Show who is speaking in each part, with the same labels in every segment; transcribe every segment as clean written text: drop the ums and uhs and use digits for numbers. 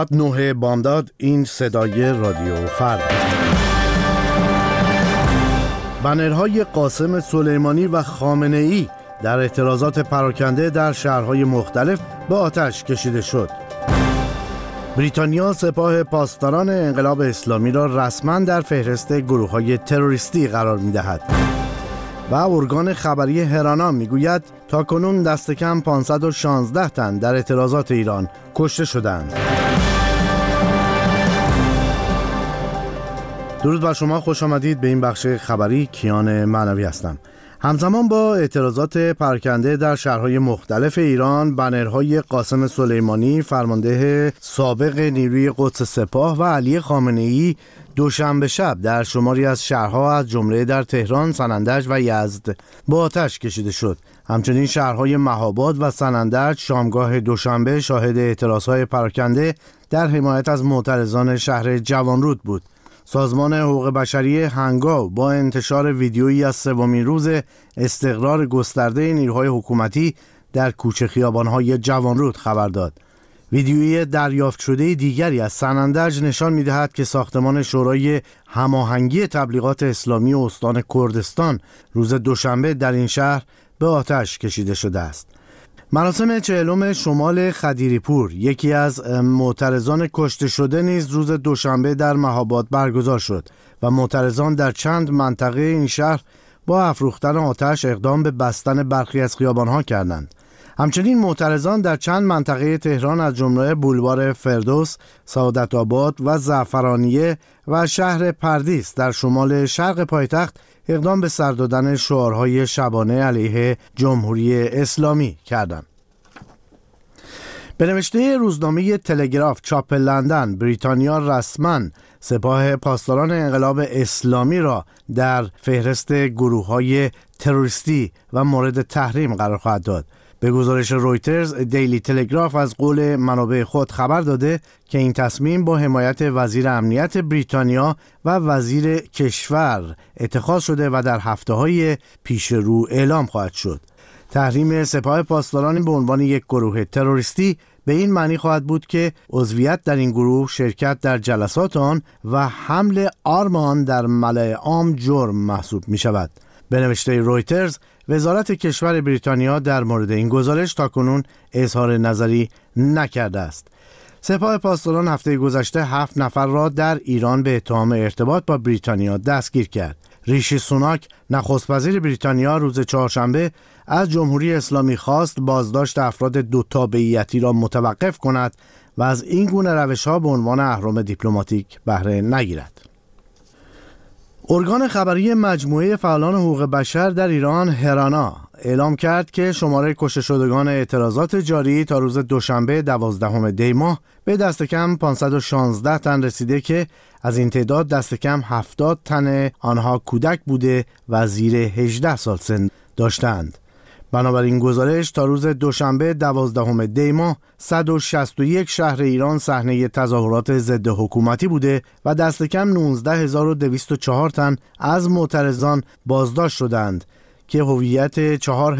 Speaker 1: 9 بامداد. این صدای رادیو فردا. بنرهای قاسم سلیمانی و خامنه‌ای در اعتراضات پراکنده در شهرهای مختلف به آتش کشیده شد. بریتانیا سپاه پاسداران انقلاب اسلامی را رسما در فهرست گروه‌های تروریستی قرار می‌دهد. و ارگان خبری هرانا میگوید تاکنون دست کم 516 تن در اعتراضات ایران کشته شدند. درود بر شما، خوش آمدید به این بخش خبری. کیان معنوی هستم. همزمان با اعتراضات پراکنده در شهرهای مختلف ایران، بنرهای قاسم سلیمانی فرمانده سابق نیروی قدس سپاه و علی خامنه‌ای دوشنبه شب در شماری از شهرها از جمله در تهران، سنندج و یزد با آتش کشیده شد. همچنین شهرهای مهاباد و سنندج شامگاه دوشنبه شاهد اعتراضهای پراکنده در حمایت از معترضان شهر جوانرود بود. سازمان حقوق بشری هنگاو با انتشار ویدیویی از سومین روز استقرار گسترده نیروهای حکومتی در کوچه خیابان‌های جوانرود خبر داد. ویدیویی دریافت شده دیگری از سنندج نشان می‌دهد که ساختمان شورای هماهنگی تبلیغات اسلامی استان کردستان روز دوشنبه در این شهر به آتش کشیده شده است. مراسم 40 شمال خدیریپور، یکی از معترضان کشته شده، نیز روز دوشنبه در مهاباد برگزار شد و معترضان در چند منطقه این شهر با افروختن آتش اقدام به بستن برخی از خیابان‌ها کردند. همچنین معترضان در چند منطقه تهران از جمله بولوار فردوس، سعادت آباد و زعفرانیه و شهر پردیس در شمال شرق پایتخت اقدام به سر دادن شعارهای شبانه علیه جمهوری اسلامی کردند. به نوشته روزنامه تلگراف چاپ لندن، بریتانیا رسما سپاه پاسداران انقلاب اسلامی را در فهرست گروه‌های تروریستی و مورد تحریم قرار خواهد داد. به گزارش رویترز، دیلی تلگراف از قول منابع خود خبر داده که این تصمیم با حمایت وزیر امنیت بریتانیا و وزیر کشور اتخاذ شده و در هفته‌های پیش رو اعلام خواهد شد. تحریم سپاه پاسداران به عنوان یک گروه تروریستی به این معنی خواهد بود که عضویت در این گروه، شرکت در جلسات آن و حمل آرم آن در ملأ عام جرم محسوب می شود. به نوشته رویترز، وزارت کشور بریتانیا در مورد این گزارش تاکنون اظهار نظری نکرده است. سپاه پاسداران هفته گذشته 7 نفر را در ایران به اتهام ارتباط با بریتانیا دستگیر کرد. ریشی سوناک، نخست وزیر بریتانیا، روز چهارشنبه از جمهوری اسلامی خواست بازداشت افراد دو تابعیتی را متوقف کند و از این گونه روش‌ها به عنوان اهرم دیپلماتیک بهره نگیرد. ارگان خبری مجموعه فعالان حقوق بشر در ایران، هرانا، اعلام کرد که شماره کشته شدگان اعتراضات جاری تا روز دوشنبه 12 دی ماه به دست کم 516 تن رسیده که از این تعداد دست کم 70 تن آنها کودک بوده و زیر 18 سال سن داشتند. بنابراین گزارش تا روز دوشنبه 12 دی ماه 161 شهر ایران صحنه تظاهرات ضد حکومتی بوده و دست کم 19204 تن از معترضان بازداشت شدند که هویت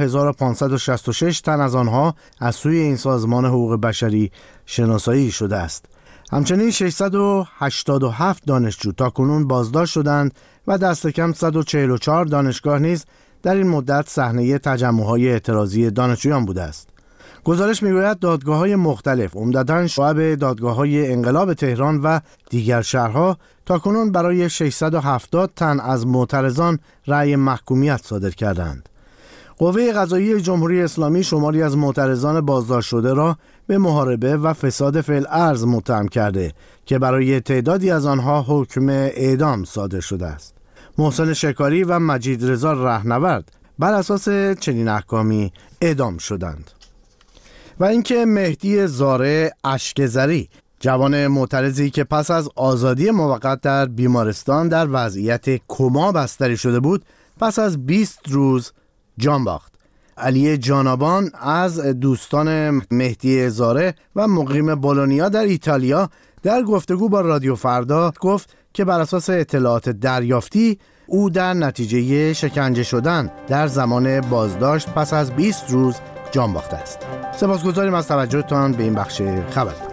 Speaker 1: 4566 تن از آنها از سوی این سازمان حقوق بشری شناسایی شده است. همچنین 687 دانشجو تاکنون بازداشت شدند و دست کم 144 دانشگاه نیز در این مدت صحنه تجمع‌های اعتراضی دانشجویان بوده است. گزارش می‌گوید دادگاه‌های مختلف، عمدتاً شعب دادگاه‌های انقلاب تهران و دیگر شهرها، تاکنون برای 670 تن از معترضان رأی محکومیت صادر کردند. قوه قضاییه جمهوری اسلامی شماری از معترضان بازداشت شده را به محاربه و فساد فی الارض متهم کرده که برای تعدادی از آنها حکم اعدام صادر شده است. محسن شکاری و مجید رضا رهنورد بر اساس چنین احکامی اعدام شدند. و اینکه مهدی زاره اشکزری، جوان معترضی که پس از آزادی موقت در بیمارستان در وضعیت کما بستری شده بود، پس از 20 روز جان باخت. علی جانابان از دوستان مهدی زاره و مقیم بولونیا در ایتالیا در گفتگو با رادیو فردا گفت که بر اساس اطلاعات دریافتی او در نتیجه شکنجه شدن در زمان بازداشت پس از 20 روز جان باخته است. سپاسگزاریم از توجهتان به این بخش خبر.